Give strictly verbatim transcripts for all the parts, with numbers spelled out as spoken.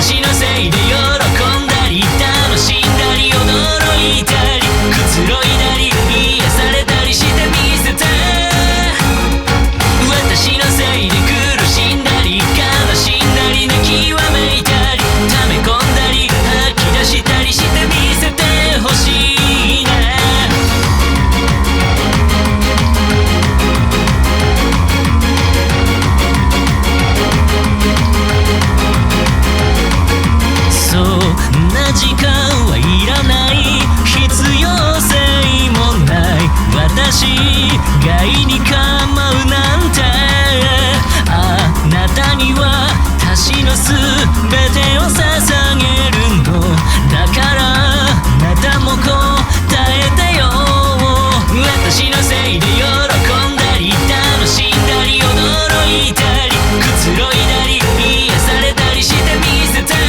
私のせいで喜んだり楽しんだり驚いたりくつろいだり癒されたりしてみせて、私のせいで苦しんだり悲しんだり泣きわめいたり溜め込んだり吐き出したりしてみせてほしいな。そんな時間はいらない、必要性もない、私がいに構うなんて、あなたには私のすべてを捧げるのだから、あなたも答えてよ。私のせいで喜んだり楽しんだり驚いたりくつろいだり癒されたりしてみせて、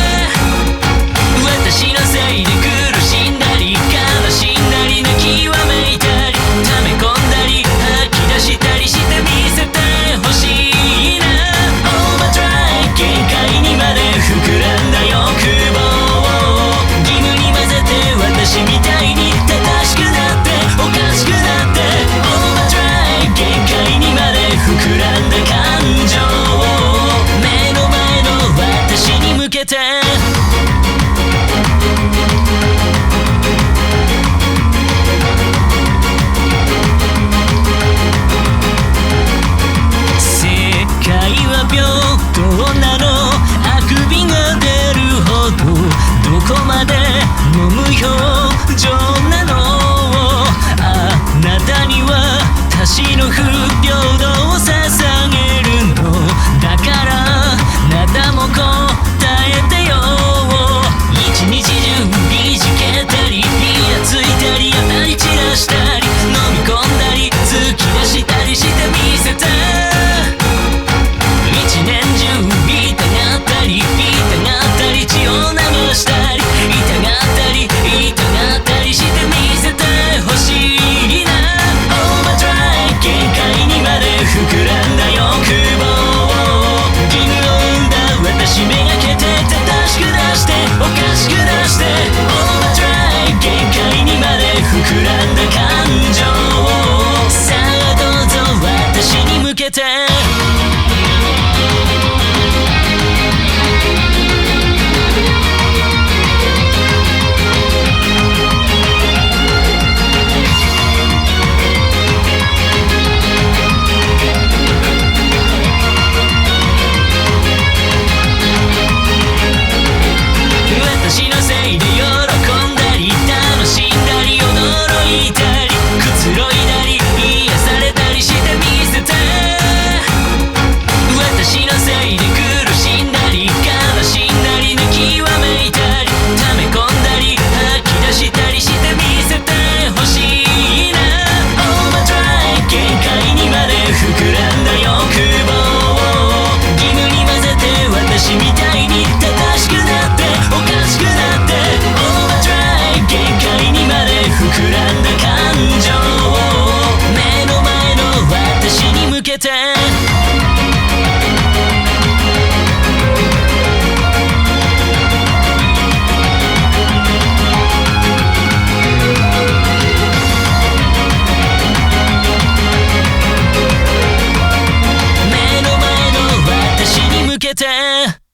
私のせいで苦しんだり悲しんだり泣きわめいたり溜め込んだり吐き出したりしてみせてほしいな。 Oh my try 限界にまで膨らんだ欲望を義務に混ぜて私みたいに正しくなっておかしくなって Oh my try 限界にまで膨らんだ感情を目の前の私に向けて、どこまでも無表情なの、あなたには私の不平等を捧げるのだから、あなたも答えてよ。一日中いじけたりイラついたり当たり散らしたり飲み込んだり突き出したりしてみせて、一年中痛がったり痛がったり血を流したり痛がったり痛がったりしてみせてほしいな。 Oh my try 限界にまで膨らんだ欲望を義務を生んだ私めがけて正しく出しておかしく出して Oh my try 限界にまで膨らんだ感情をさあどうぞ私に向けて、私のせいで喜んだり楽しんだり驚いたりくつろいだり癒されたりしてみせて、私のせいで苦しんだり悲しんだり泣きわめいたり溜め込んだり吐き出したりしてみせてほしいな。 Oh my try 限界にまで膨らんだ欲望を義務に混ぜて私みたいに正しくなっておかしくなって Oh my try 限界にまで膨らんだ感情を目の前の私に向けて、目の前の私に向けて